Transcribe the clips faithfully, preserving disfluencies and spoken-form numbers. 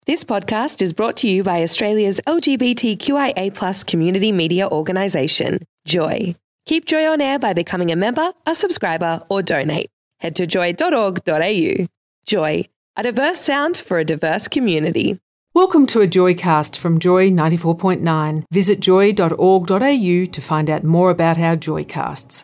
This podcast is brought to you by Australia's L G B T Q I A plus community media organisation, Joy. Keep Joy on air by becoming a member, a subscriber or donate. Head to joy dot org dot a u. Joy, a diverse sound for a diverse community. Welcome to a Joycast from Joy ninety-four point nine. Visit joy dot org dot a u to find out more about our Joycasts.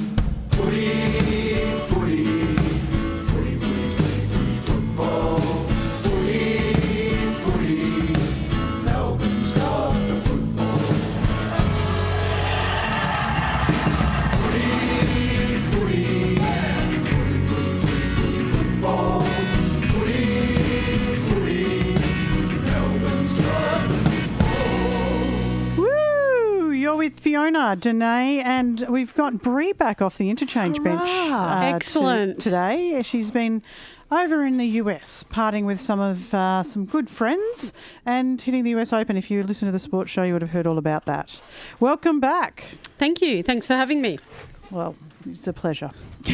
With Fiona, Danae, and we've got Bree back off the interchange Hurrah. bench. Uh, Excellent. To, today, she's been over in the U S partying with some of uh, some good friends and hitting the U S Open. If you listen to the sports show, you would have heard all about that. Welcome back. Thank you. Thanks for having me. Well, it's a pleasure.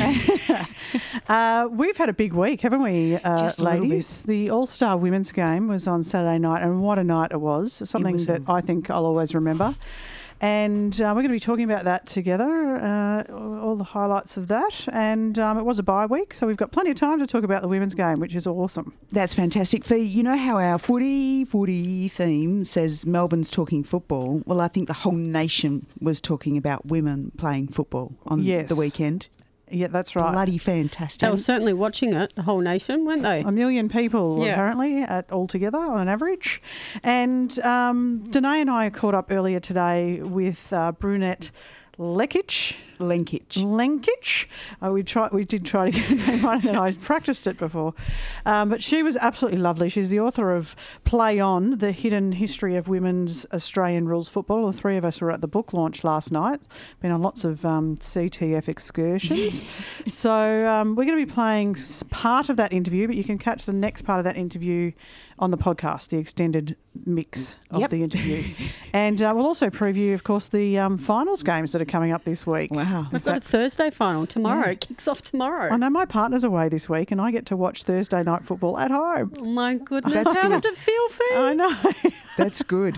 uh, we've had a big week, haven't we, uh, Just a little ladies? The All-Star Women's Game was on Saturday night, and what a night it was. Something It was that I think I'll always remember. And uh, we're going to be talking about that together, uh, all the highlights of that. And um, it was a bye week, so we've got plenty of time to talk about the women's game, which is awesome. That's fantastic. Fee, you know how our footy, footy theme says Melbourne's talking football? Well, I think the whole nation was talking about women playing football on Yes. the weekend. Yeah, that's right. Bloody fantastic. They were certainly watching it, the whole nation, weren't they? A million people, Yeah. apparently, at altogether on an average. And um, Danae and I caught up earlier today with uh, Brunette Lekic. Linkage. Linkage. Uh, we tried. We did try to get her name right, and I practiced it before. Um, but she was absolutely lovely. She's the author of Play On, The Hidden History of Women's Australian Rules Football. The three of us were at the book launch last night. Been on lots of um, C T F excursions. so um, we're going to be playing s- part of that interview, but you can catch the next part of that interview on the podcast, the extended mix of Yep. the interview. And uh, we'll also preview, of course, the um, finals games that are coming up this week. Wow. We've got a Thursday final tomorrow. It kicks off tomorrow. I know my partner's away this week and I get to watch Thursday night football at home. Oh, my goodness. That's How good. does it feel, Fee? I know. That's good.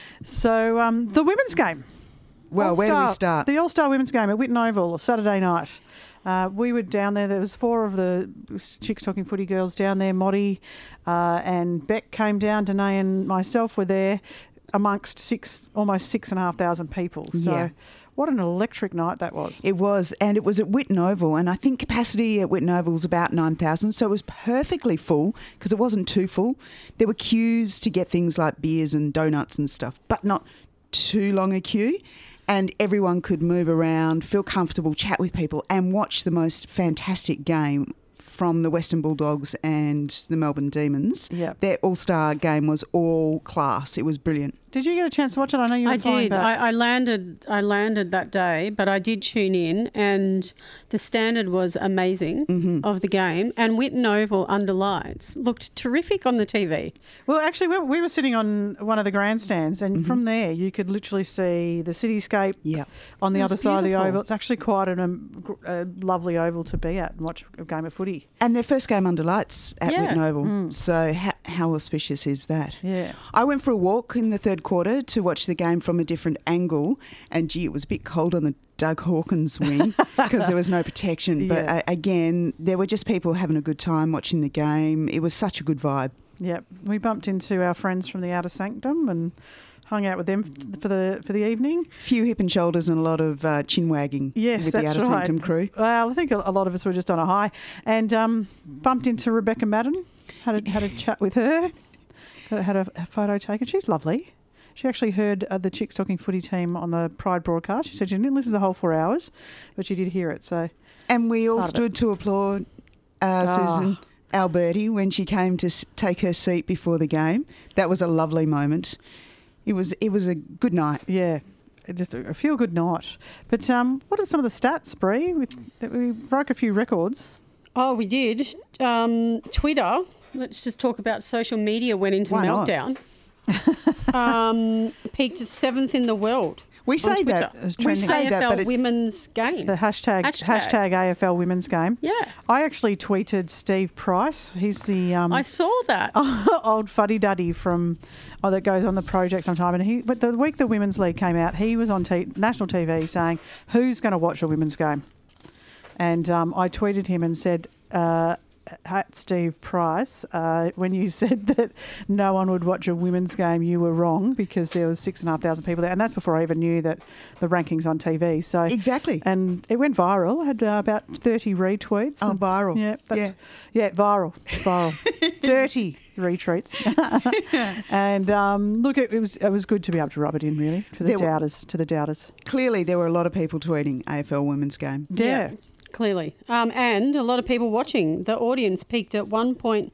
so um, the women's game. Well, where do we All-Star- start? The All-Star Women's Game at Whitten Oval, Saturday night. Uh, we were down there. There was four of the Chicks Talking Footy girls down there. Moddy uh, and Beck came down. Danae and myself were there amongst six, almost six and a half thousand people. So Yeah. what an electric night that was. It was, and it was at Whitten Oval, and I think capacity at Whitten Oval was about nine thousand, so it was perfectly full because it wasn't too full. There were queues to get things like beers and donuts and stuff, but not too long a queue. And everyone could move around, feel comfortable, chat with people, and watch the most fantastic game from the Western Bulldogs and the Melbourne Demons. Yep. Their all-star game was all class. It was brilliant. Did you get a chance to watch it? I know you were I flying did. back. I, I landed. I landed that day, but I did tune in, and the standard was amazing Mm-hmm. of the game. And Whitten Oval under lights looked terrific on the T V. Well, actually, we, we were sitting on one of the grandstands, and from there you could literally see the cityscape Yeah. on the It other was side of the beautiful. oval. It's actually quite an, um, gr- a lovely oval to be at and watch a game of footy. And their first game under lights at Yeah. Whitten Oval. So how, how auspicious is that? Yeah. I went for a walk in the third quarter to watch the game from a different angle, and gee, it was a bit cold on the Doug Hawkins wing because there was no protection. But Yeah. uh, again, there were just people having a good time watching the game. It was such a good vibe. Yep. We bumped into our friends from the Outer Sanctum and hung out with them f- for the for the evening. Few hip and shoulders and a lot of uh, chin wagging Yes, with that's the Outer right. Sanctum crew. Well, I think a, a lot of us were just on a high, and um, bumped into Rebecca Madden. Had a, had a chat with her. Had a, a photo taken. She's lovely. She actually heard uh, the Chicks Talking Footy team on the Pride broadcast. She said she didn't listen to the whole four hours, but she did hear it. So And we all Part of stood to applaud uh, Oh. Susan Alberti when she came to s- take her seat before the game. That was a lovely moment. It was it was a good night. yeah, it just a feel good night. But um, what are some of the stats, Bree? We, that we broke a few records. Oh, we did. Um, Twitter. Let's just talk about social media. Went into Why not? meltdown. um, peaked seventh in the world. We say Twitter. that. It was We trending. say A F that, L but it, women's game. The hashtag, hashtag Hashtag. A F L Women's Game. Yeah. I actually tweeted Steve Price. He's the um, I saw that. old fuddy duddy from oh that goes on the project sometime. And he, but the week the Women's League came out, he was on t- national T V saying, "Who's going to watch a women's game?" And um, I tweeted him and said, uh, "At Steve Price, uh, when you said that no one would watch a women's game, you were wrong because there was six and a half thousand people there, and that's before I even knew that the rankings on T V." So exactly. and it went viral. Had uh, about thirty retweets. Oh, and- viral. Yeah, that's, Yeah. yeah, viral, viral. thirty retweets. And um, look, it, it was it was good to be able to rub it in, really, for the There were- doubters. To the doubters. Clearly, there were a lot of people tweeting A F L Women's Game. Yeah. Clearly. Um, and a lot of people watching. The audience peaked at one point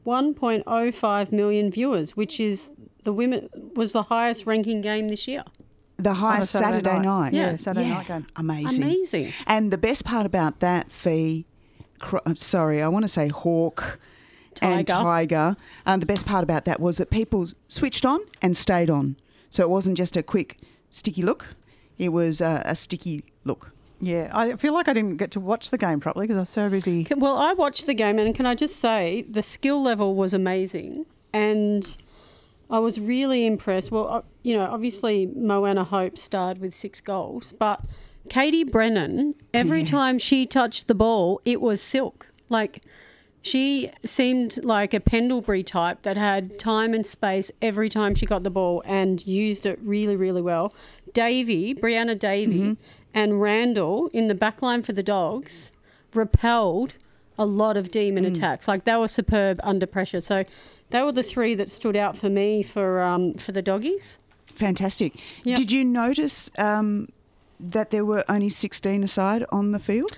oh five million viewers, which is the women was the highest ranking game this year. The highest Saturday Saturday, night. night. Yeah, Saturday night game. Amazing. Amazing. And the best part about that, Fee, cr- uh, sorry, I want to say Hawk and Tiger. Tiger. Um, the best part about that was that people switched on and stayed on. So it wasn't just a quick sticky look. It was uh, a sticky look. Yeah, I feel like I didn't get to watch the game properly because I was so busy. Can- Well, I watched the game, and can I just say the skill level was amazing, and I was really impressed. Well, uh, you know, obviously Moana Hope starred with six goals, but Katie Brennan, every Yeah. time she touched the ball, it was silk. Like she seemed like a Pendlebury type that had time and space every time she got the ball and used it really, really well. Davey, Brianna Davey, Mm-hmm. and Randall in the back line for the Dogs repelled a lot of demon Mm. attacks. Like they were superb under pressure. So they were the three that stood out for me for um, for the Doggies. Fantastic. Yep. Did you notice um, that there were only sixteen aside on the field?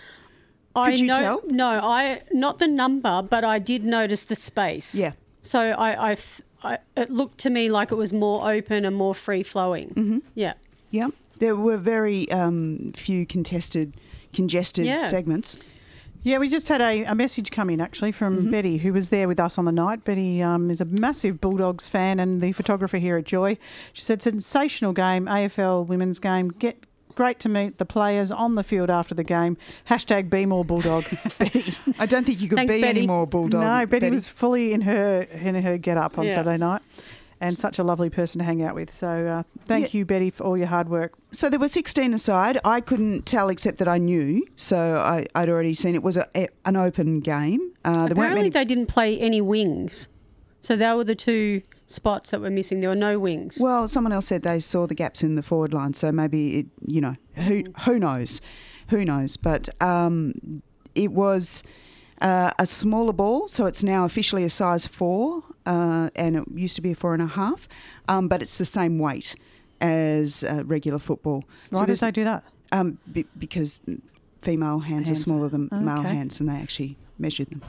I Could you know, tell? No, I not the number, but I did notice the space. Yeah. So I, I f- I- it looked to me like it was more open and more free flowing. Mm-hmm. Yeah. Yeah. There were very um, few contested, congested Yeah. segments. Yeah, we just had a, a message come in actually from Betty, who was there with us on the night. Betty um, is a massive Bulldogs fan and the photographer here at Joy. She said, sensational game, A F L women's game. Get great to meet the players on the field after the game. Hashtag be more Bulldog, Betty. I don't think you could Thanks, be Betty. any more bulldog. No, Betty, was fully in her in her get up on Yeah. Saturday night, and such a lovely person to hang out with. So uh, thank you, Betty, for all your hard work. So there were sixteen aside. I couldn't tell except that I knew. So I, I'd already seen it was a, a, an open game. Uh, there weren't Apparently many. they didn't play any wings. So they were the two spots that were missing. There were no wings. Well, someone else said they saw the gaps in the forward line. So maybe it, you know, who who knows, who knows. But um, it was uh, a smaller ball, so it's now officially a size four, uh, and it used to be a four and a half. Um, but it's the same weight as uh, regular football. Why did there's- they do that? Um, be, because female hands, Hands. are smaller than male Okay. hands, and they actually measured them.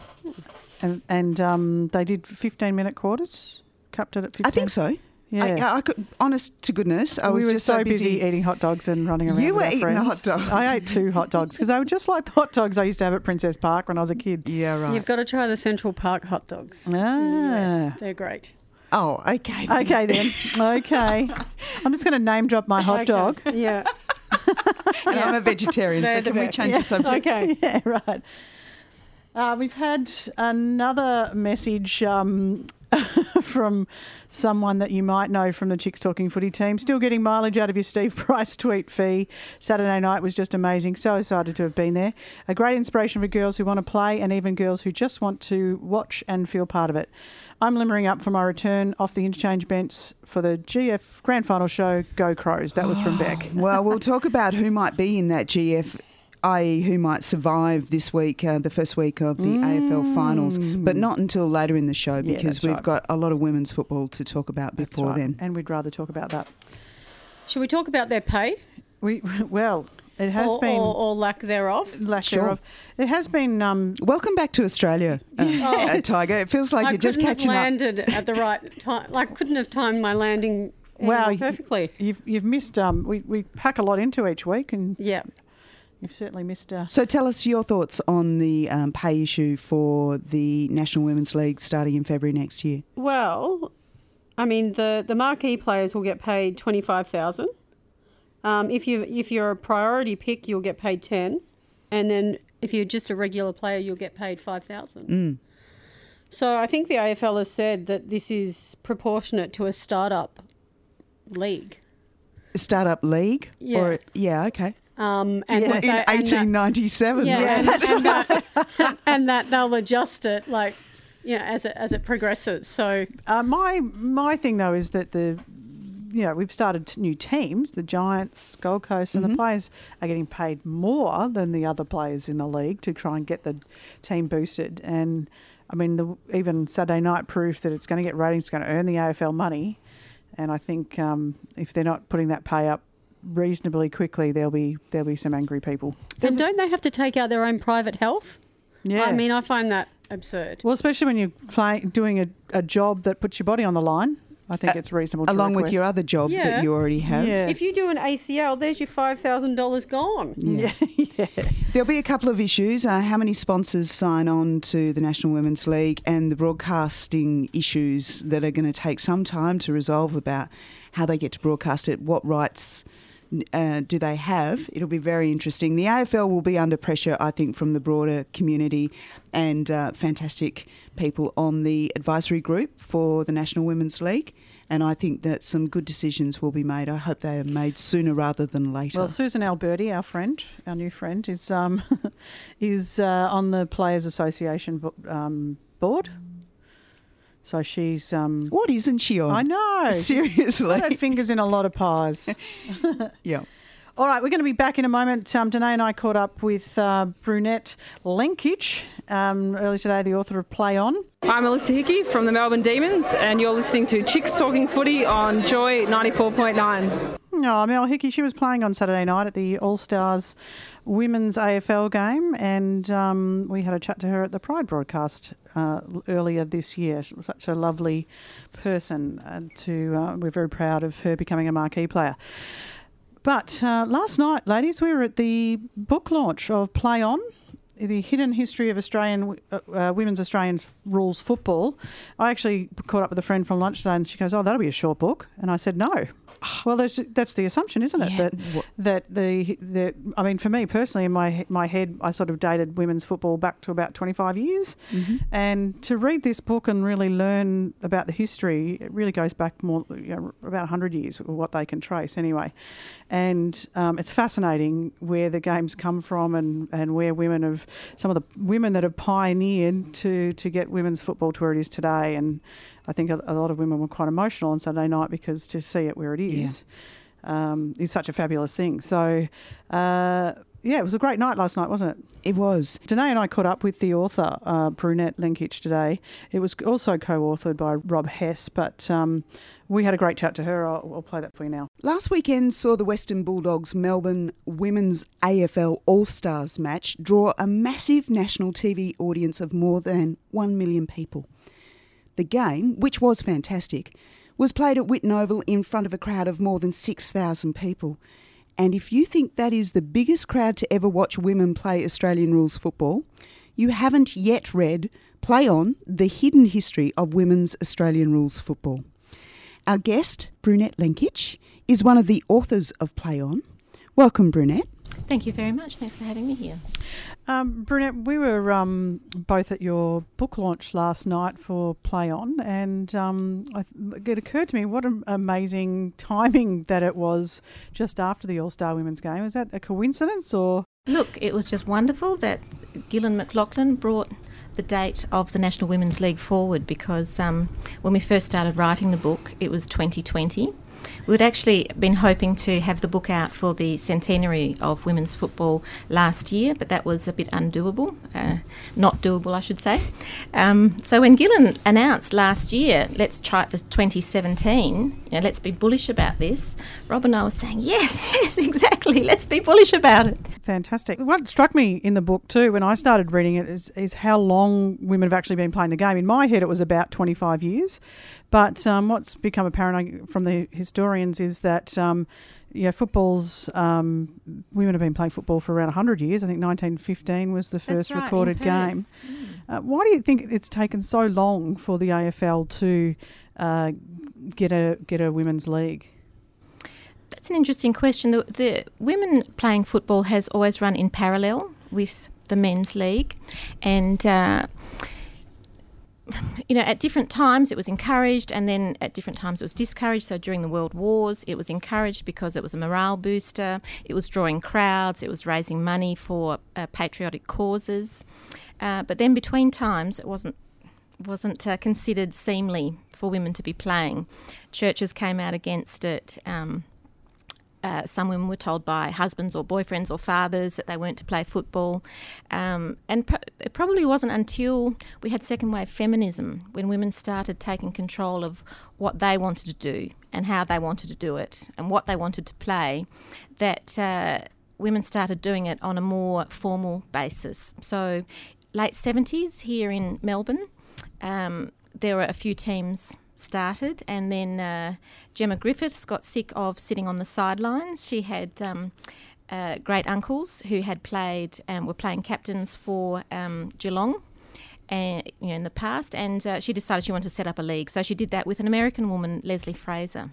And and um, they did fifteen minute quarters, capped it at fifteen. I think so. Yeah. I, I could, honest to goodness, I we was were just so busy. eating hot dogs and running around. You with were our eating the friends. hot dogs. I ate two hot dogs because they were just like the hot dogs I used to have at Princess Park when I was a kid. Yeah, right. You've got to try the Central Park hot dogs. Ah. Yes, they're great. Oh, okay. then. Okay then. Okay. I'm just going to name drop my hot Okay. dog. Yeah. And I'm a vegetarian, They're so the can we best. change the subject? Okay. Yeah, right. Uh, we've had another message um, from someone that you might know from the Chicks Talking Footy team. Still getting mileage out of your Steve Price tweet fee. Saturday night was just amazing. So excited to have been there. A great inspiration for girls who want to play and even girls who just want to watch and feel part of it. I'm limbering up for my return off the interchange bench for the G F Grand Final show. Go Crows. That was from Beck. Well, we'll talk about who might be in that G F, that is who might survive this week, uh, the first week of the A F L finals, but not until later in the show Yeah, because that's we've right. got a lot of women's football to talk about That's before right. then. And we'd rather talk about that. Should we talk about their pay We Well, it has or, been... or, or lack thereof? lack Sure. thereof. It has been... Um, Welcome back to Australia, uh, Oh. uh, Tiger. It feels like I you're just couldn't have catching up. landed at the right time. Like, couldn't have timed my landing any Wow, more you- perfectly. You've you've missed. Um, we we pack a lot into each week, and Yeah. you've certainly missed. Uh, So tell us your thoughts on the um, pay issue for the National Women's League starting in February next year. Well, I mean, the, the marquee players will get paid twenty-five thousand dollars Um, if you if you're a priority pick, you'll get paid ten, and then if you're just a regular player, you'll get paid five thousand. Mm. So I think the A F L has said that this is proportionate to a startup league. Startup league? Yeah. Or, yeah, okay. Um, and Yeah, that in they- and that- eighteen ninety-seven. Yeah, wasn't and, it? and, that, and that they'll adjust it like, you know, as it as it progresses. So Uh, my my thing though is that the, you know, we've started t- new teams. The Giants, Gold Coast, and the players are getting paid more than the other players in the league to try and get the team boosted. And I mean, the, even Saturday night proved that it's going to get ratings, it's going to earn the A F L money. And I think um, if they're not putting that pay up reasonably quickly, there'll be there'll be some angry people. and don't they have to take out their own private health? Yeah. I mean, I find that absurd. well, especially when you're play, doing a, a job that puts your body on the line, I think Uh, it's reasonable to Along with request. your other job Yeah. that you already have. Yeah. If you do an A C L, there's your five thousand dollars gone. Yeah, yeah. There'll be a couple of issues. Uh, how many sponsors sign on to the National Women's League, and the broadcasting issues that are going to take some time to resolve about how they get to broadcast it, what rights uh, do they have. It'll be very interesting. The A F L will be under pressure, I think, from the broader community and uh, fantastic people on the advisory group for the National Women's League. And I think that some good decisions will be made. I hope they are made sooner rather than later. Well, Susan Alberti, our friend, our new friend, is um, is uh, on the Players Association bo- um, board. So she's. Um, what isn't she on? I know. Seriously. Got her fingers in a lot of pies. Yeah. All right, we're going to be back in a moment. Um, Danae and I caught up with uh, Brunette Lenkich um, earlier today, the author of Play On. I'm Alyssa Hickey from the Melbourne Demons, and you're listening to Chicks Talking Footy on Joy ninety-four point nine. Oh, Mel Hickey, she was playing on Saturday night at the All-Stars Women's A F L game, and um, we had a chat to her at the Pride broadcast uh, earlier this year. She was such a lovely person. Uh, to uh, we're very proud of her becoming a marquee player. But uh, last night, ladies, we were at the book launch of Play On, The Hidden History of Australian uh, uh, Women's Australian Rules Football. I actually caught up with a friend from lunch today and she goes, oh, that'll be a short book. And I said, no. Well, there's, that's the assumption, isn't it? Yeah. That that the, the I mean, for me personally, in my my head, I sort of dated women's football back to about twenty-five years. Mm-hmm. And to read this book and really learn about the history, it really goes back more, you know, about one hundred years, what they can trace anyway. And um, it's fascinating where the games come from and, and where women have, some of the women that have pioneered to, to get women's football to where it is today. And I think a, a lot of women were quite emotional on Saturday night because to see it where it is um, is such a fabulous thing. So, uh, yeah, it was a great night last night, wasn't it? It was. Danae and I caught up with the author, uh, Brunette Lenkich, today. It was also co-authored by Rob Hess, but um, we had a great chat to her. I'll, I'll play that for you now. Last weekend saw the Western Bulldogs Melbourne Women's A F L All-Stars match draw a massive national T V audience of more than one million people. The game, which was fantastic, was played at Whitten Oval in front of a crowd of more than six thousand people. And if you think that is the biggest crowd to ever watch women play Australian rules football, you haven't yet read Play On, The Hidden History of Women's Australian Rules Football. Our guest, Brunette Lenkich, is one of the authors of Play On. Welcome, Brunette. Thank you very much. Thanks for having me here. Um, Brunette, we were um, both at your book launch last night for Play On, and um, I th- it occurred to me what an amazing timing that it was just after the All-Star Women's game. Is that a coincidence or...? Look, it was just wonderful that Gillan McLachlan brought the date of the National Women's League forward because um, when we first started writing the book, it was twenty twenty. We'd actually been hoping to have the book out for the centenary of women's football last year, but that was a bit undoable, uh, not doable, I should say. Um, so when Gillan announced last year, let's try it for twenty seventeen, you know, let's be bullish about this, Rob and I were saying, yes, yes, exactly, let's be bullish about it. Fantastic. What struck me in the book too when I started reading it is, is how long women have actually been playing the game. In my head it was about twenty-five years, but um, what's become apparent from the historians is that um, yeah, football's um, women have been playing football for around one hundred years. I think nineteen fifteen was the first That's right, recorded in Perth. game. Mm. Uh, why do you think it's taken so long for the A F L to uh, get a get a women's league? That's an interesting question. The, the women playing football has always run in parallel with the men's league, and uh, you know, at different times it was encouraged, and then at different times it was discouraged. So during the World Wars, it was encouraged because it was a morale booster. It was drawing crowds. It was raising money for uh, patriotic causes. Uh, but then between times, it wasn't wasn't uh, considered seemly for women to be playing. Churches came out against it. Um, Uh, some women were told by husbands or boyfriends or fathers that they weren't to play football. Um, and pro- it probably wasn't until we had second wave feminism when women started taking control of what they wanted to do and how they wanted to do it and what they wanted to play that uh, women started doing it on a more formal basis. So late seventies here in Melbourne, um, there were a few teams started, and then uh, Gemma Griffiths got sick of sitting on the sidelines. She had um, uh, great uncles who had played and um, were playing captains for um, Geelong, uh, you know, in the past, and uh, she decided she wanted to set up a league. So she did that with an American woman, Leslie Fraser.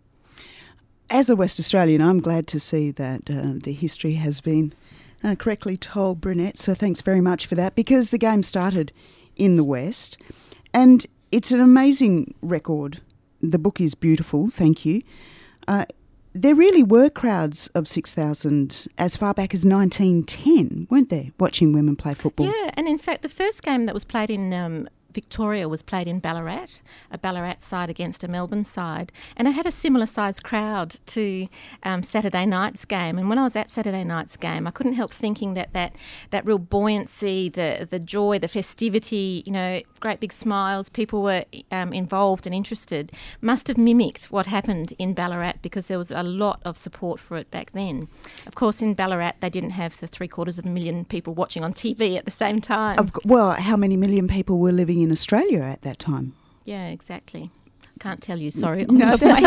As a West Australian, I'm glad to see that uh, the history has been uh, correctly told, Brunette. So thanks very much for that, because the game started in the West, and it's an amazing record. The book is beautiful, thank you. Uh, there really were crowds of six thousand as far back as nineteen ten, weren't there, watching women play football? Yeah, and in fact the first game that was played in um, Victoria was played in Ballarat, a Ballarat side against a Melbourne side, and it had a similar sized crowd to um, Saturday night's game. And when I was at Saturday night's game, I couldn't help thinking that that, that real buoyancy, the the joy, the festivity, you know, great big smiles, people were um, involved and interested, must have mimicked what happened in Ballarat, because there was a lot of support for it back then. Of course, in Ballarat, they didn't have the three quarters of a million people watching on T V at the same time. Of, well, how many million people were living in Australia at that time? Yeah, exactly. Can't tell you, sorry. No, that's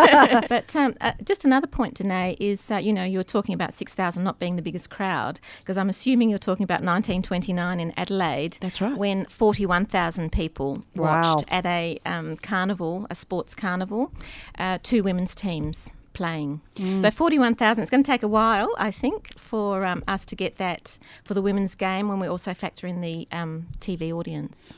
But um, uh, just another point, Danae, is, uh, you know, you were talking about six thousand not being the biggest crowd, because I'm assuming you're talking about nineteen twenty-nine in Adelaide. That's right. When forty-one thousand people Wow. watched at a um, carnival, a sports carnival, uh, two women's teams playing. Mm. So forty-one thousand, it's going to take a while, I think, for um, us to get that for the women's game, when we also factor in the um, T V audience.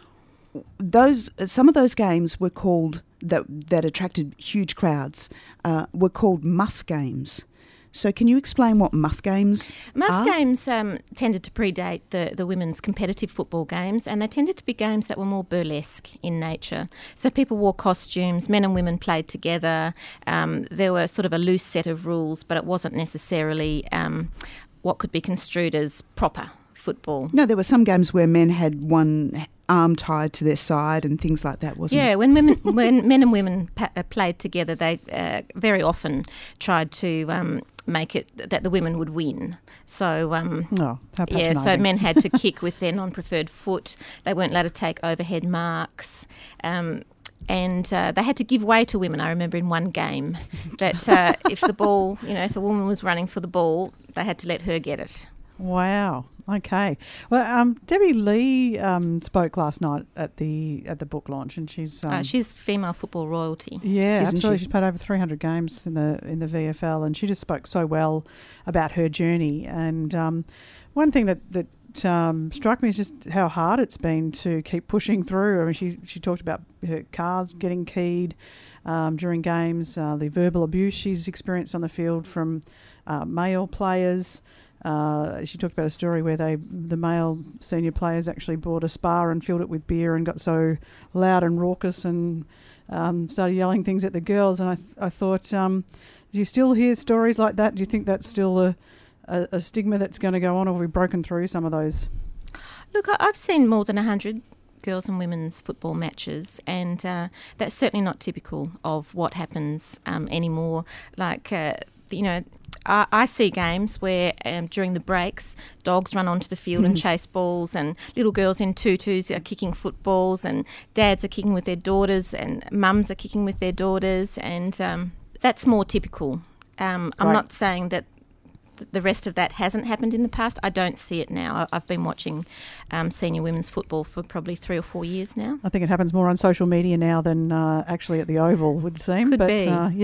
Those some of those games were called that that attracted huge crowds uh, were called muff games. So can you explain what muff games Muff are? games um, tended to predate the, the women's competitive football games, and they tended to be games that were more burlesque in nature. So people wore costumes, men and women played together. Um, there were sort of a loose set of rules, but it wasn't necessarily um, what could be construed as proper football. No, there were some games where men had one arm tied to their side and things like that, wasn't Yeah, it? when women, when men and women pa- uh, played together, they uh, very often tried to um, make it that the women would win. So um, Oh, how yeah, so patronising. men had to kick with their non-preferred foot. They weren't allowed to take overhead marks. Um, and uh, they had to give way to women. I remember in one game that uh, if the ball, you know, if a woman was running for the ball, they had to let her get it. Wow. Okay. Well, um, Debbie Lee um, spoke last night at the at the book launch, and she's um, Uh, she's female football royalty. yeah, Isn't absolutely. she? She's played over three hundred games in the in the V F L, and she just spoke so well about her journey. And um, one thing that that um, struck me is just how hard it's been to keep pushing through. I mean, she she talked about her cars getting keyed um, during games, uh, the verbal abuse she's experienced on the field from uh, male players. Uh, she talked about a story where they, the male senior players actually bought a spa and filled it with beer and got so loud and raucous and um, started yelling things at the girls. And I, th- I thought, um, do you still hear stories like that? Do you think that's still a, a, a stigma that's going to go on, or have we broken through some of those? Look, I- I've seen more than one hundred girls and women's football matches, and uh, that's certainly not typical of what happens um, anymore. Like, uh, you know, I, I see games where um, during the breaks, dogs run onto the field and chase balls, and little girls in tutus are kicking footballs, and dads are kicking with their daughters, and mums are kicking with their daughters, and um, that's more typical. Um, I'm Right. not saying that the rest of that hasn't happened in the past. I don't see it now. I- I've been watching um, senior women's football for probably three or four years now. I think it happens more on social media now than uh, actually at the Oval, would seem. Could but be. Uh, yeah.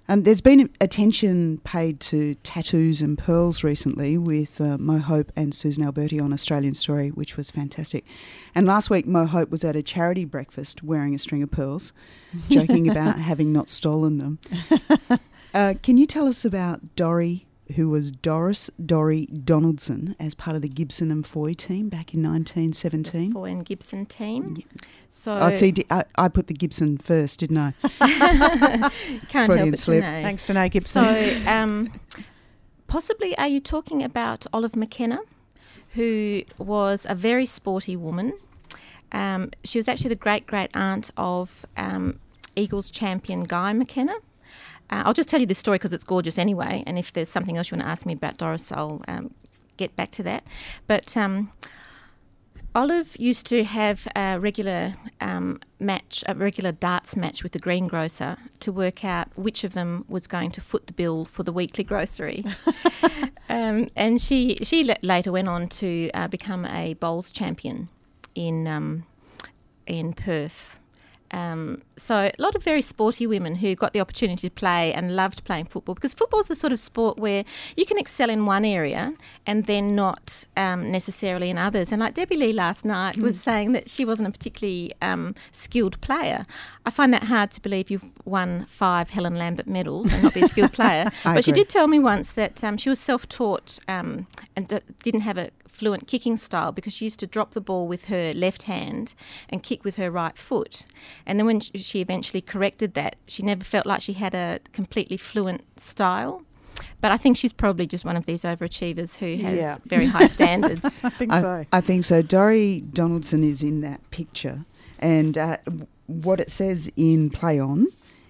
Um, there's been attention paid to tattoos and pearls recently with uh, Mo Hope and Susan Alberti on Australian Story, which was fantastic. And last week, Mo Hope was at a charity breakfast wearing a string of pearls, joking about having not stolen them. Uh, can you tell us about Dorrie, who was Doris Dorrie Donaldson, as part of the Gibson and Foy team back in nineteen seventeen? The Foy and Gibson team. Yeah. So I see. I, I put the Gibson first, didn't I? Can't Freudian help it, slip. Danae. Thanks, Danae Gibson. So, um, possibly, are you talking about Olive McKenna, who was a very sporty woman? Um, she was actually the great great aunt of um, Eagles champion Guy McKenna. Uh, I'll just tell you this story because it's gorgeous anyway, and if there's something else you want to ask me about Doris, I'll um, get back to that. But um, Olive used to have a regular um, match, a regular darts match with the greengrocer to work out which of them was going to foot the bill for the weekly grocery. um, and she she l- later went on to uh, become a bowls champion in um, in Perth. Um, so a lot of very sporty women who got the opportunity to play and loved playing football, because football is the sort of sport where you can excel in one area and then not um, necessarily in others. And like Debbie Lee last night was saying that she wasn't a particularly um, skilled player. I find that hard to believe you've won five Helen Lambert medals and not be a skilled player. I But she agree. did tell me once that um, she was self-taught um, and d- didn't have a fluent kicking style because she used to drop the ball with her left hand and kick with her right foot. And then when sh- she eventually corrected that, she never felt like she had a completely fluent style. But I think she's probably just one of these overachievers who has Yeah. very high standards. I think I, so. I think so. Dorrie Donaldson is in that picture, and uh, w- what it says in Play On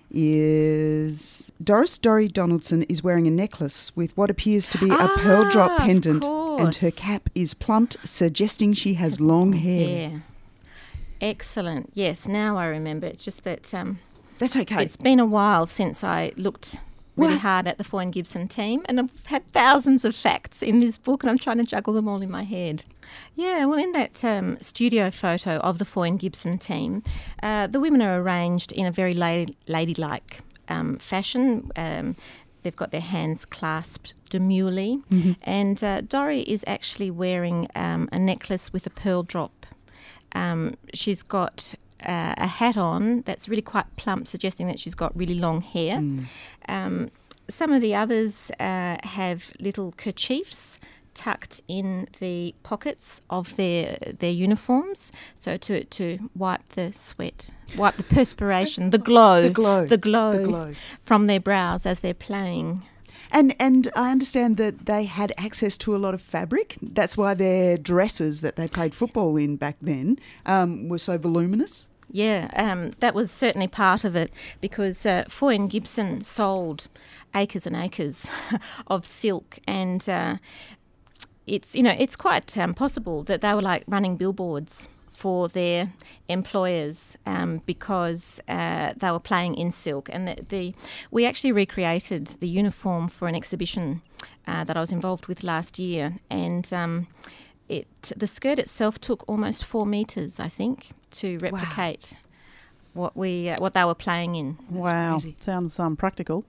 is Doris Dorrie Donaldson is wearing a necklace with what appears to be a pearl drop Ah, of pendant, and course. her cap is plumped, suggesting she has long hair. Yeah. Excellent. Yes, now I remember. It's just that um, That's okay. it's been a while since I looked really What? hard at the Foy and Gibson team, and I've had thousands of facts in this book, and I'm trying to juggle them all in my head. Yeah, well, in that um, studio photo of the Foy and Gibson team, uh, the women are arranged in a very la- ladylike um, fashion. Um, they've got their hands clasped demurely, and uh, Dorrie is actually wearing um, a necklace with a pearl drop. Um, she's got uh, a hat on that's really quite plump, suggesting that she's got really long hair. Um, some of the others uh, have little kerchiefs tucked in the pockets of their their uniforms, so to to wipe the sweat, wipe the perspiration, the glow, The glow. the glow, The glow. from their brows as they're playing. And and I understand that they had access to a lot of fabric. That's why their dresses that they played football in back then um, were so voluminous. Yeah, um, that was certainly part of it, because uh, Foy and Gibson sold acres and acres of silk, and uh, it's you know it's quite um, possible that they were like running billboards for their employers um, because uh, they were playing in silk. And the, the we actually recreated the uniform for an exhibition uh, that I was involved with last year, and um, it the skirt itself took almost four metres, I think, to replicate what we uh, what they were playing in. Wow, crazy. sounds um, practical.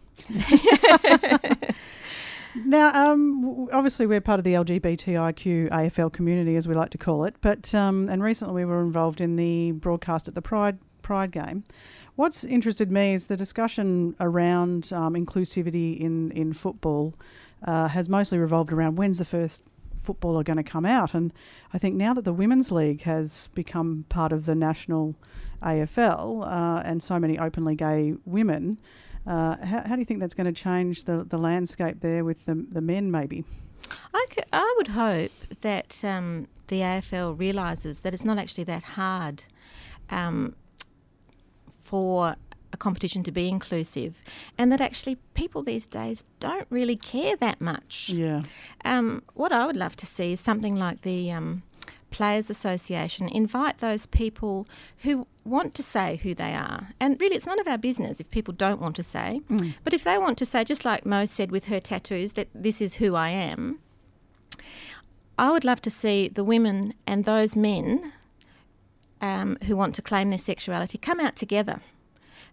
Now, um, w- obviously, we're part of the L G B T I Q A F L community, as we like to call it. But um, and recently, we were involved in the broadcast at the Pride Pride game. What's interested me is the discussion around um, inclusivity in in football uh, has mostly revolved around when's the first footballer going to come out. And I think now that the Women's League has become part of the national A F L uh, and so many openly gay women. Uh, how, how do you think that's going to change the, the landscape there with the, the men maybe? I, c- I would hope that um, the A F L realises that it's not actually that hard um, for a competition to be inclusive, and that actually people these days don't really care that much. Yeah. Um, what I would love to see is something like the um, Players Association invite those people who want to say who they are. And really, it's none of our business if people don't want to say. Mm. But if they want to say, just like Mo said with her tattoos, that this is who I am, I would love to see the women and those men um, who want to claim their sexuality come out together.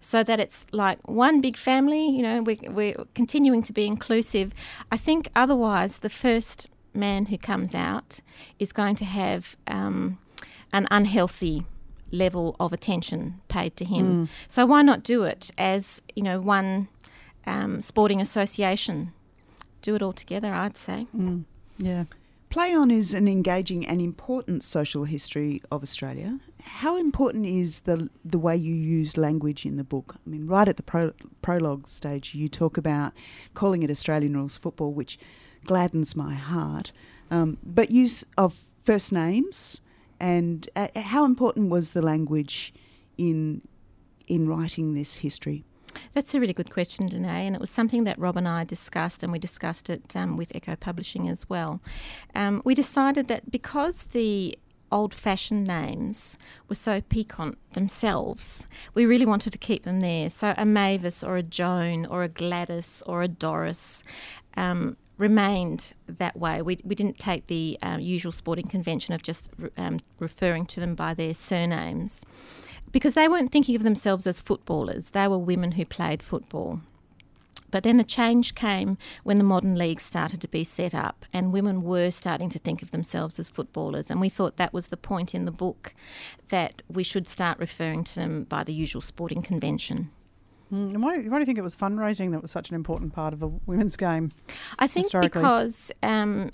so that it's like one big family, you know, we, we're continuing to be inclusive. I think otherwise the first man who comes out is going to have um, an unhealthy level of attention paid to him. Mm. So why not do it as, you know, one um, sporting association? Do it all together, I'd say. Mm. Yeah. Play On is an engaging and important social history of Australia. How important is the the way you use language in the book? I mean, right at the pro, prologue stage, you talk about calling it Australian rules football, which gladdens my heart. Um, but use of first names, and uh, how important was the language in in writing this history? That's a really good question, Danae, and it was something that Rob and I discussed, and we discussed it um, with Echo Publishing as well. Um, we decided that because the old-fashioned names were so piquant themselves, we really wanted to keep them there. So a Mavis or a Joan or a Gladys or a Doris um, remained that way. We, we didn't take the uh, usual sporting convention of just um, referring to them by their surnames, because they weren't thinking of themselves as footballers. They were women who played football. But then the change came when the modern leagues started to be set up and women were starting to think of themselves as footballers. And we thought that was the point in the book, that we should start referring to them by the usual sporting convention. Mm. And why, why do you think it was fundraising that was such an important part of the women's game? I think because um,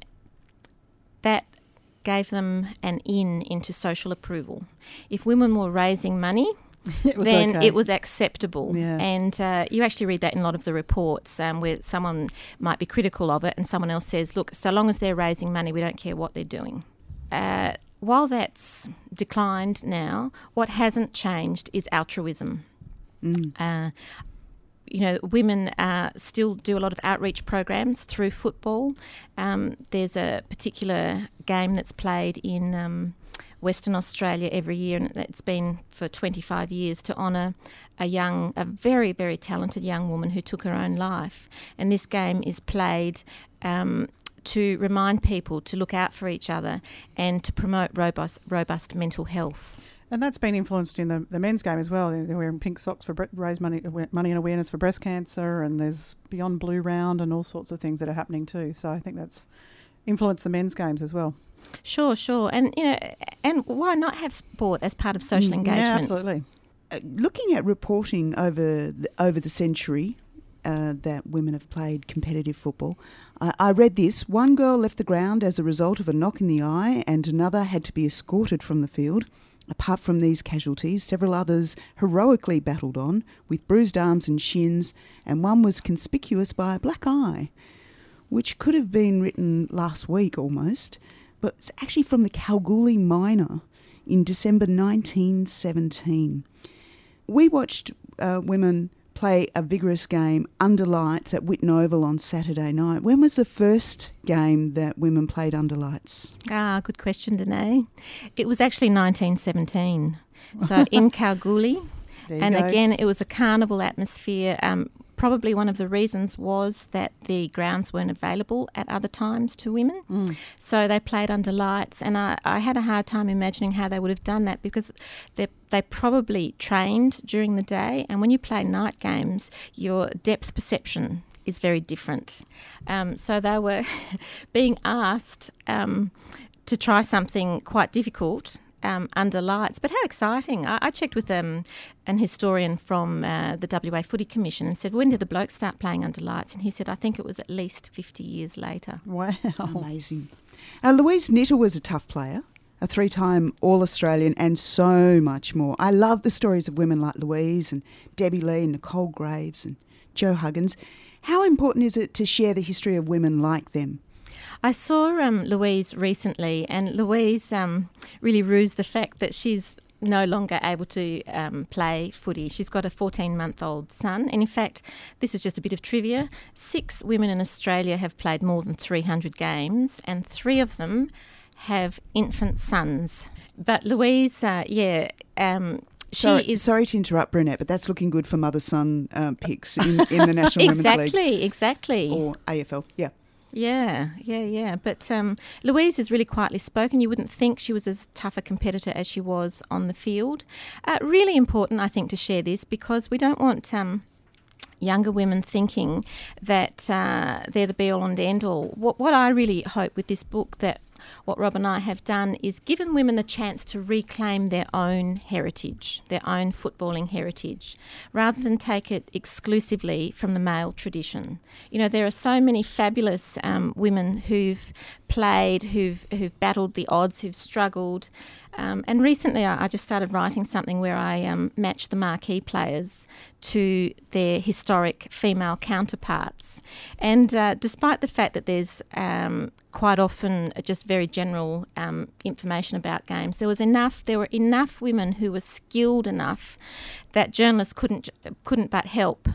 that gave them an in into social approval. If women were raising money, it then okay. it was acceptable. Yeah. And uh, you actually read that in a lot of the reports um, where someone might be critical of it and someone else says, look, so long as they're raising money, we don't care what they're doing. Uh, while that's declined now, what hasn't changed is altruism. Mm. Uh, You know, women uh, still do a lot of outreach programs through football. Um, there's a particular game that's played in um, Western Australia every year, and it's been for twenty-five years, to honour a young, a very, very talented young woman who took her own life. And this game is played um, to remind people to look out for each other and to promote robust, robust mental health. And that's been influenced in the, the men's game as well. They're wearing pink socks for bre- raise money, money and awareness for breast cancer, and there's Beyond Blue Round and all sorts of things that are happening too. So I think that's influenced the men's games as well. Sure, sure, and you know, and why not have sport as part of social engagement? Yeah, absolutely. Uh, looking at reporting over the, over the century uh, that women have played competitive football, I, I read this: one girl left the ground as a result of a knock in the eye, and another had to be escorted from the field. Apart from these casualties, several others heroically battled on with bruised arms and shins, and one was conspicuous by a black eye, which could have been written last week almost, but it's actually from the Kalgoorlie Miner in December nineteen seventeen. We watched uh, women play a vigorous game under lights at Whitten Oval on Saturday night. When was the first game that women played under lights? Ah, good question, Danae. It was actually nineteen seventeen. So in Kalgoorlie. And go. Again, it was a carnival atmosphere. Um, probably one of the reasons was that the grounds weren't available at other times to women. Mm. So they played under lights, and I, I had a hard time imagining how they would have done that, because they they probably trained during the day, and when you play night games, your depth perception is very different. Um, so they were being asked um, to try something quite difficult Um, under lights. But how exciting. I, I checked with um, an historian from uh, the W A Footy Commission and said, when did the blokes start playing under lights? And he said, I think it was at least fifty years later. Wow. Amazing. Uh, Louise Knitter was a tough player, a three-time All-Australian, and so much more. I love the stories of women like Louise and Debbie Lee and Nicole Graves and Jo Huggins. How important is it to share the history of women like them? I saw um, Louise recently, and Louise um, really rues the fact that she's no longer able to um, play footy. She's got a fourteen-month-old son, and in fact, this is just a bit of trivia, six women in Australia have played more than three hundred games, and three of them have infant sons. But Louise, uh, yeah... Um, She sorry, is sorry to interrupt, Brunette, but that's looking good for mother-son uh, picks in, in the National exactly, Women's League. Exactly, exactly. Or A F L, yeah. Yeah, yeah, yeah. But um, Louise is really quietly spoken. You wouldn't think she was as tough a competitor as she was on the field. Uh, really important, I think, to share this because we don't want um, younger women thinking that uh, they're the be-all and end-all. What, what I really hope with this book that what Rob and I have done is given women the chance to reclaim their own heritage, their own footballing heritage, rather than take it exclusively from the male tradition. You know, there are so many fabulous um, women who've played, who've who've battled the odds, who've struggled. Um, and recently I, I just started writing something where I um, matched the marquee players to their historic female counterparts. And uh, despite the fact that there's um, quite often just very general um, information about games, there was enough, there were enough women who were skilled enough that journalists couldn't couldn't but help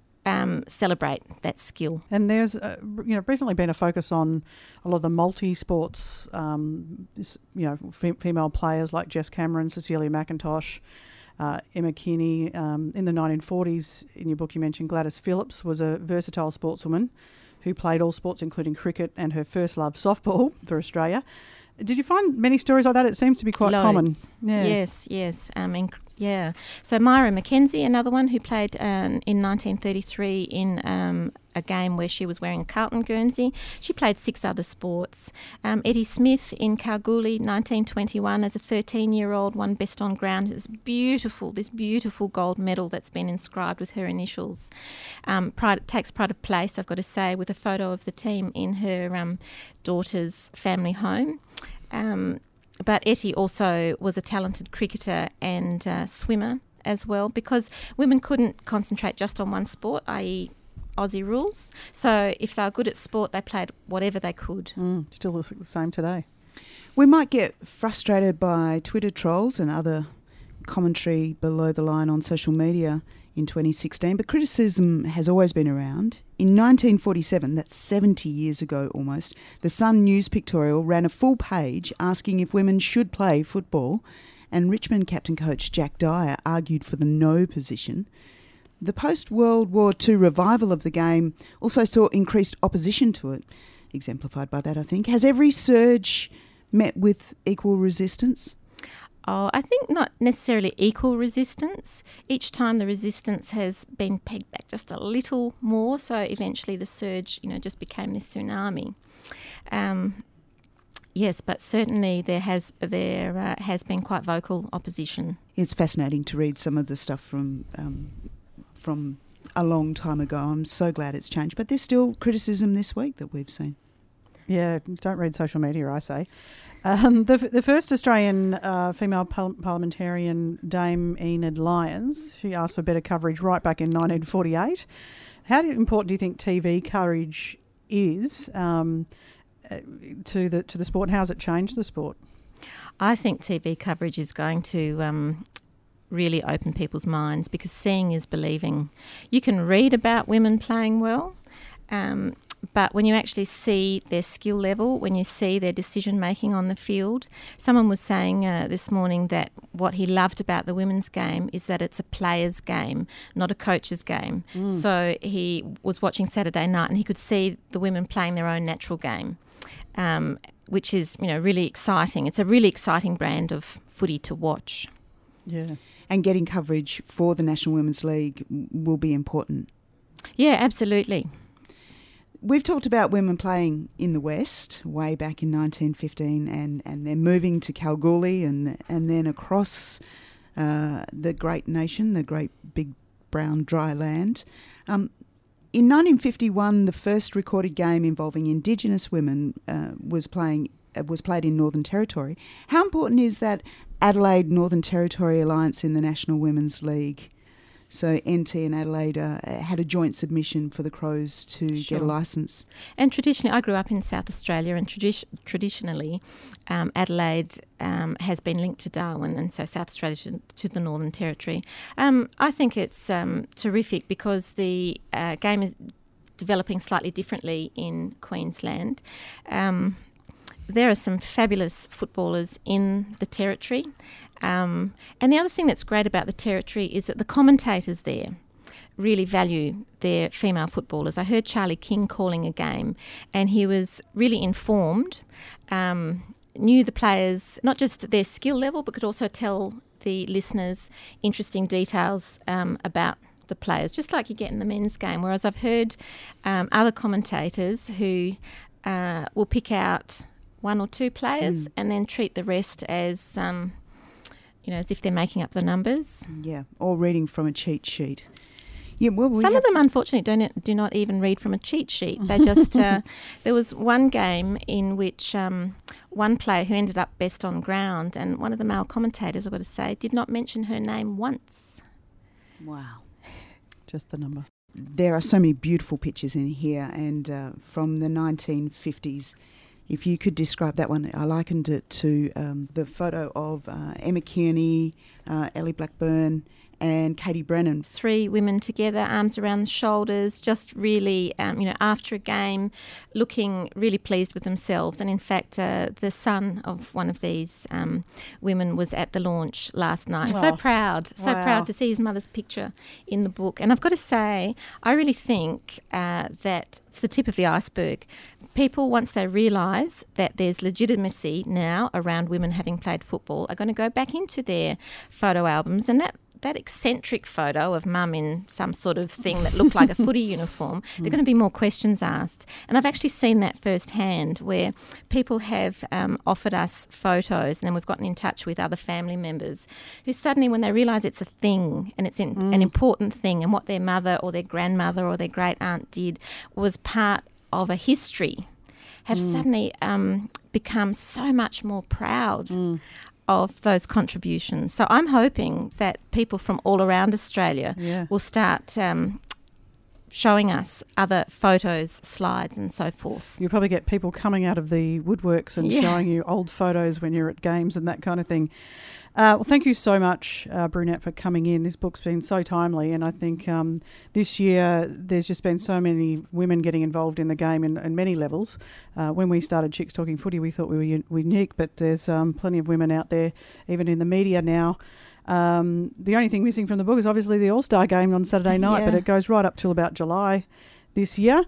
Um, celebrate that skill. And there's, uh, you know, recently been a focus on a lot of the multi-sports, um, this, you know, f- female players like Jess Cameron, Cecilia McIntosh, uh, Emma Kearney. Um, in the nineteen forties, in your book you mentioned Gladys Phillips was a versatile sportswoman who played all sports including cricket and her first love softball for Australia. Did you find many stories like that? It seems to be quite Loads. common. Yeah. Yes, yes. Um, inc- yeah. So Myra McKenzie, another one who played um, in nineteen thirty-three in um, a game where she was wearing a Carlton Guernsey. She played six other sports. Um, Eddie Smith in Kalgoorlie, nineteen twenty-one, as a thirteen-year-old, won Best on Ground. It's beautiful, this beautiful gold medal that's been inscribed with her initials. Um, pride, takes pride of place, I've got to say, with a photo of the team in her um, daughter's family home. Um, but Etty also was a talented cricketer and uh, swimmer as well, because women couldn't concentrate just on one sport, that is Aussie rules. So if they were good at sport, they played whatever they could. Mm, still the same today. We might get frustrated by Twitter trolls and other commentary below the line on social media in twenty sixteen, but criticism has always been around. In nineteen forty-seven, that's seventy years ago almost, the Sun News pictorial ran a full page asking if women should play football, and Richmond captain coach Jack Dyer argued for the no position. The post-World War Two revival of the game also saw increased opposition to it, exemplified by that, I think. Has every surge met with equal resistance? Oh, I think not necessarily equal resistance. Each time the resistance has been pegged back just a little more, so eventually the surge, you know, just became this tsunami. Um, yes, but certainly there has there uh, has been quite vocal opposition. It's fascinating to read some of the stuff from um, from a long time ago. I'm so glad it's changed, but there's still criticism this week that we've seen. Yeah, don't read social media, I say. Um, the, the first Australian uh, female par- parliamentarian, Dame Enid Lyons, she asked for better coverage right back in nineteen forty-eight. How important do you think T V coverage is um, to the to the sport, and how has it changed the sport? I think T V coverage is going to um, really open people's minds, because seeing is believing. You can read about women playing well, um, but when you actually see their skill level, when you see their decision-making on the field, someone was saying uh, this morning that what he loved about the women's game is that it's a player's game, not a coach's game. Mm. So he was watching Saturday night and he could see the women playing their own natural game, um, which is, you know, really exciting. It's a really exciting brand of footy to watch. Yeah. And getting coverage for the National Women's League will be important. Yeah, absolutely. We've talked about women playing in the West way back in nineteen fifteen, and, and they're moving to Kalgoorlie and and then across uh, the great nation, the great big brown dry land. Um, in nineteen fifty-one, the first recorded game involving Indigenous women uh, was playing uh, was played in Northern Territory. How important is that Adelaide Northern Territory Alliance in the National Women's League? So N T and Adelaide uh, had a joint submission for the Crows to sure. get a licence. And traditionally, I grew up in South Australia, and tradi- traditionally um, Adelaide um, has been linked to Darwin, and so South Australia to, to the Northern Territory. Um, I think it's um, terrific because the uh, game is developing slightly differently in Queensland. Um, There are some fabulous footballers in the Territory. Um, and the other thing that's great about the Territory is that the commentators there really value their female footballers. I heard Charlie King calling a game, and he was really informed, um, knew the players, not just their skill level, but could also tell the listeners interesting details um, about the players, just like you get in the men's game. Whereas I've heard um, other commentators who uh, will pick out one or two players mm. and then treat the rest as, um, you know, as if they're making up the numbers. Yeah, or reading from a cheat sheet. Yeah, well, we Some have of them, unfortunately, don't do not even read from a cheat sheet. They just uh, there was one game in which um, one player who ended up best on ground, and one of the male commentators, I've got to say, did not mention her name once. Wow, just the number. There are so many beautiful pictures in here, and uh, from the nineteen fifties. If you could describe that one, I likened it to um, the photo of uh, Emma Kearney, uh, Ellie Blackburn, and Katie Brennan. Three women together, arms around the shoulders, just really, um, you know, after a game, looking really pleased with themselves. And in fact, uh, the son of one of these um, women was at the launch last night. Oh, so proud, so wow. proud to see his mother's picture in the book. And I've got to say, I really think uh, that it's the tip of the iceberg. People, once they realise that there's legitimacy now around women having played football, are going to go back into their photo albums, and that that eccentric photo of mum in some sort of thing that looked like a footy uniform, there are going to be more questions asked. And I've actually seen that firsthand, where people have um, offered us photos, and then we've gotten in touch with other family members who suddenly, when they realise it's a thing and it's in, mm. an important thing, and what their mother or their grandmother or their great aunt did was part of a history, have mm. suddenly um, become so much more proud mm. of those contributions. So I'm hoping that people from all around Australia yeah. will start um, showing us other photos, slides and so forth. You'll probably get people coming out of the woodworks and yeah. showing you old photos when you're at games and that kind of thing. Uh, well, thank you so much, uh, Brunette, for coming in. This book's been so timely, and I think um, this year there's just been so many women getting involved in the game in, in many levels. Uh, when we started Chicks Talking Footy, we thought we were un- unique, but there's um, plenty of women out there, even in the media now. Um, the only thing missing from the book is obviously the All-Star game on Saturday night, yeah. but it goes right up till about July this year.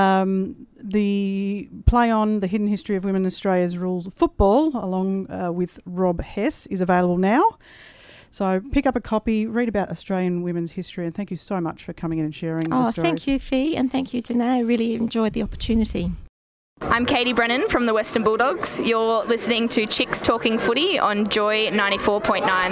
Um, the play on The Hidden History of Women in Australia's Rules of Football, along uh, with Rob Hess, is available now. So pick up a copy, read about Australian women's history, and thank you so much for coming in and sharing oh, the stories. Thank you, Fee, and thank you, Danae. I really enjoyed the opportunity. I'm Katie Brennan from the Western Bulldogs. You're listening to Chicks Talking Footy on Joy ninety-four point nine.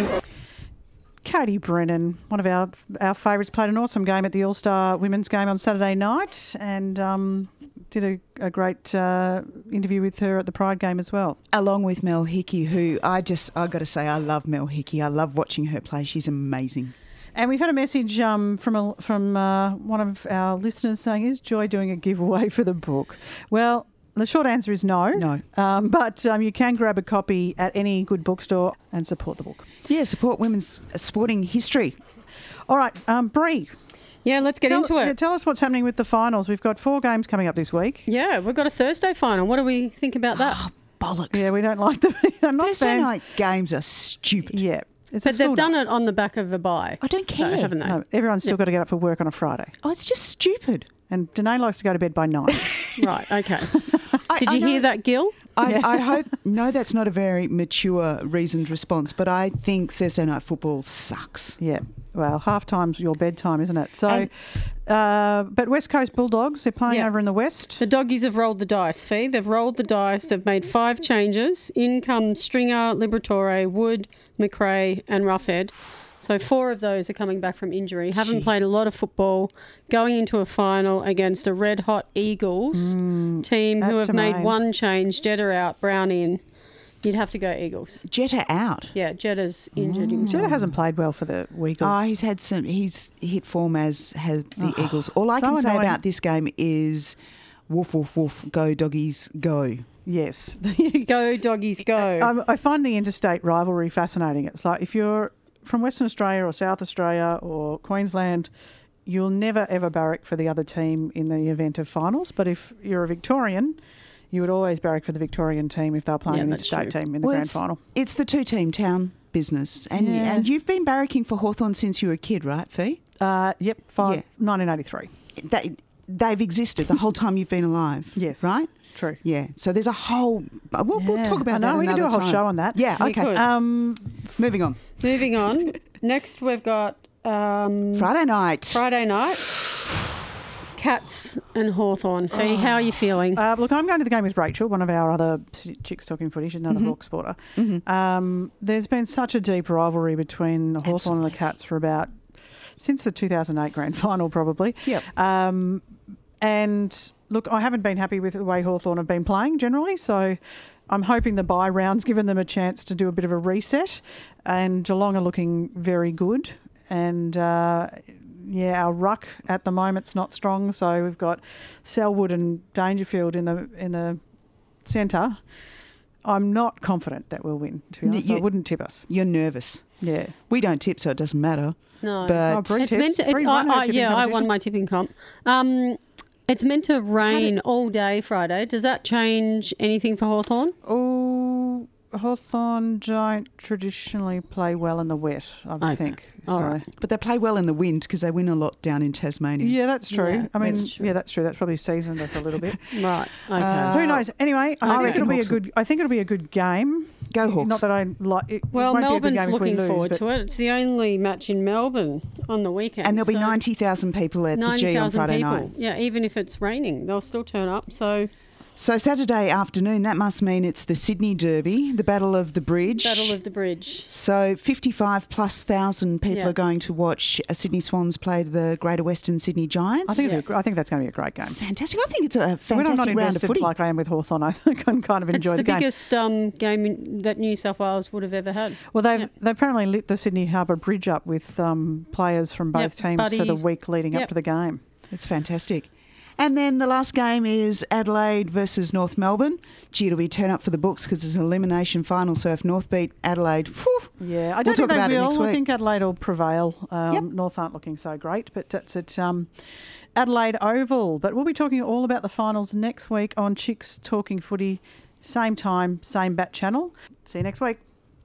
Katie Brennan, one of our our favourites, played an awesome game at the All-Star Women's Game on Saturday night, and um, did a, a great uh, interview with her at the Pride game as well. Along with Mel Hickey, who I just, I've got to say, I love Mel Hickey. I love watching her play. She's amazing. And we've had a message um, from a, from uh, one of our listeners saying, is Joy doing a giveaway for the book? Well, the short answer is no. No. Um, but um, you can grab a copy at any good bookstore and support the book. Yeah, support women's sporting history. All right, um, Bree. Yeah, let's get tell, into it. Yeah, tell us what's happening with the finals. We've got four games coming up this week. Yeah, we've got a Thursday final. What do we think about that? Oh, bollocks. Yeah, we don't like them. I'm not Thursday fans. night games are stupid. Yeah. It's but they've done night. it on the back of a bye. I don't care. No, haven't they? No, everyone's still yeah. got to get up for work on a Friday. Oh, it's just stupid. And Danae likes to go to bed by nine. Right, okay. I, Did you I hear that, Gil? I, Yeah. I hope, no, that's not a very mature, reasoned response, but I think Thursday night football sucks. Yeah. Well, half time's your bedtime, isn't it? So, And- uh, but West Coast Bulldogs, they're playing Yeah. over in the West. The doggies have rolled the dice, Fee. They've rolled the dice. They've made five changes. In come Stringer, Liberatore, Wood, McRae and Roughhead. So four of those are coming back from injury. Haven't Gee. played a lot of football. Going into a final against a red-hot Eagles Mm, team who at have made Domain. one change. Jetta out, Brown in. You'd have to go Eagles. Jetta out. Yeah, Jetta's injured himself. Jetta hasn't played well for the Eagles. Oh, he's had some, he's hit form as have the Oh, Eagles. All I so can say annoying. about this game is woof, woof, woof, go doggies, go. Yes. Go, doggies, go. I, I find the interstate rivalry fascinating. It's like if you're from Western Australia or South Australia or Queensland, you'll never ever barrack for the other team in the event of finals. But if you're a Victorian, you would always barrack for the Victorian team if they're playing Yeah, an that's interstate true. team in the Well, grand it's, final. It's the two-team town business. And Yeah. and you've been barracking for Hawthorn since you were a kid, right, Fee? Uh, yep, five, Yeah. nineteen eighty-three. They, they've existed the whole time you've been alive. Yes. Right? True. Yeah. So there's a whole. We'll, we'll Yeah. talk about I know, that we can another do a whole time. show on that. Yeah. We Okay. could. Um, Moving on. Moving on. Next, we've got um, Friday night. Friday night. Cats and Hawthorn. Fee, how are you feeling? Uh, look, I'm going to the game with Rachel, one of our other chicks talking footy. She's another Hawk supporter. Um, there's been such a deep rivalry between the Hawthorn and the Cats for about since the two thousand eight grand final, probably. Yep. Um, and look, I haven't been happy with the way Hawthorn have been playing generally, so I'm hoping the bye round's given them a chance to do a bit of a reset. And Geelong are looking very good, and uh, yeah, our ruck at the moment's not strong. So we've got Selwood and Dangerfield in the in the centre. I'm not confident that we'll win. To be honest, You- I wouldn't tip us. You're nervous. Yeah. We don't tip, so it doesn't matter. No. But Oh, Bree It's tips. meant to. It's, Bree I, won her I, tipping yeah, I won competition. my tipping comp. Um, it's meant to rain all day Friday. Does that change anything for Hawthorn? Oh, Hawthorn don't traditionally play well in the wet, I would Okay. think. All so. right. But they play well in the wind because they win a lot down in Tasmania. Yeah, that's true. Yeah, I mean, that's true. yeah, that's true. That's probably seasoned us a little bit. Right. Okay. Uh, Who knows? Anyway, I, I think reckon it'll be a Hawks will- good. I think it'll be a good game. Go Hawks. Not that I like. It well, won't be a good Melbourne's game if we looking lose, forward but to it. It's the only match in Melbourne on the weekend. And there'll be so ninety thousand people at the ninety G on thousand Friday people. night. Yeah, even if it's raining, they'll still turn up. So, So Saturday afternoon, that must mean it's the Sydney Derby, the Battle of the Bridge. Battle of the Bridge. So fifty-five plus thousand people Yeah. are going to watch uh, Sydney Swans play the Greater Western Sydney Giants. I think Yeah. it'll be, I think that's going to be a great game. fantastic. I think it's a When I'm fantastic not round of invested footy. like I am with Hawthorn, I think I can kind of enjoy It's the, the, game. biggest um, game in, that New South Wales would have ever had. Well, they've Yep. they apparently lit the Sydney Harbour Bridge up with um, players from both Yep, teams for the buddies. week leading Yep. up to the game. It's fantastic. And then the last game is Adelaide versus North Melbourne. Gee, it'll be turn up for the books because it's an elimination final. So if North beat Adelaide, whew, Yeah, I We'll don't talk think about they it will. next I week. think Adelaide will prevail. Um, Yep. North aren't looking so great, but that's at um, Adelaide Oval. But we'll be talking all about the finals next week on Chicks Talking Footy. Same time, same bat channel. See you next week.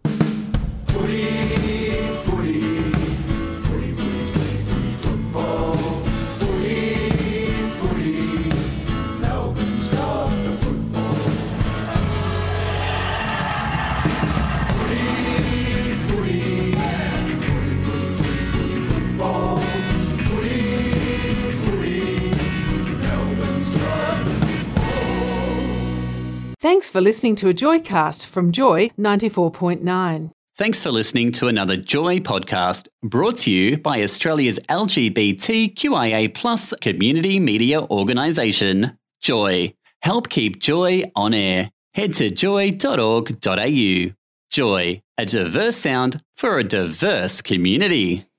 Thanks for listening to a Joycast from Joy ninety-four point nine. Thanks for listening to another Joy podcast brought to you by Australia's L G B T Q I A plus community media organisation, Joy. Help keep Joy on air. Head to joy dot org dot a u. Joy, a diverse sound for a diverse community.